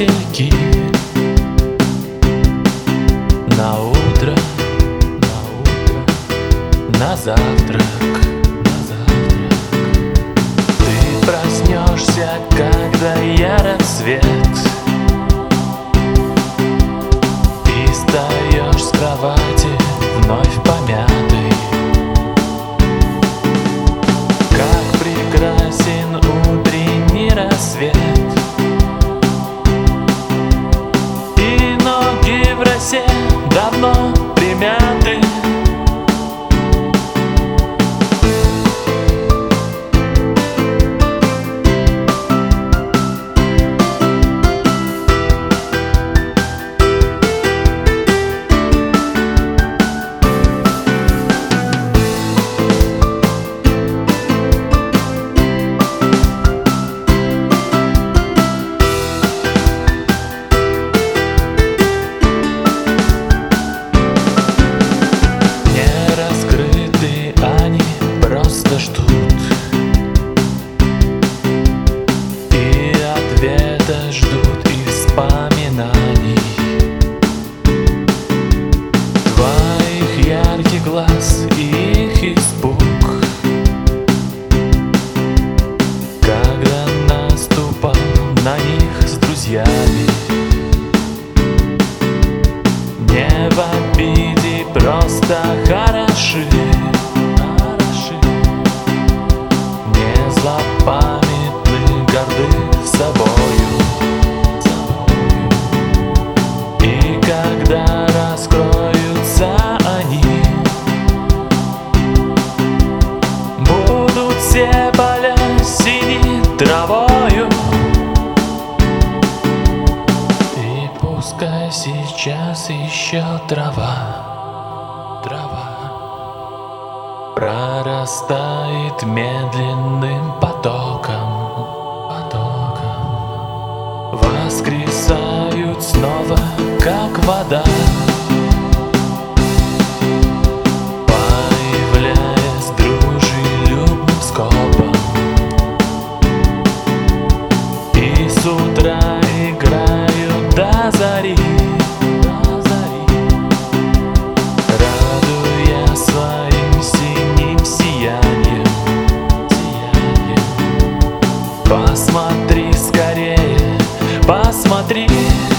васильки. На утро, на завтрак. Ты проснешься, когда я рассвет, и встаешь с кровати вновь помятый. Как прекрасен утренний рассвет, и ноги в росе давно примяты. Просто ждут и ответа ждут, и вспоминаний твоих ярких глаз и их испуг, когда наступал на них с друзьями. Не в обиде, просто хороши, злопамятны, горды собою. И когда раскроются они, будут все поля сини травою. И пускай сейчас еще трава прорастает медленным потоком, воскресают снова, как вода, появляясь дружелюбным скопом. И с утра играют до зари, радуя своим синим сиянием. Посмотри скорее, посмотри.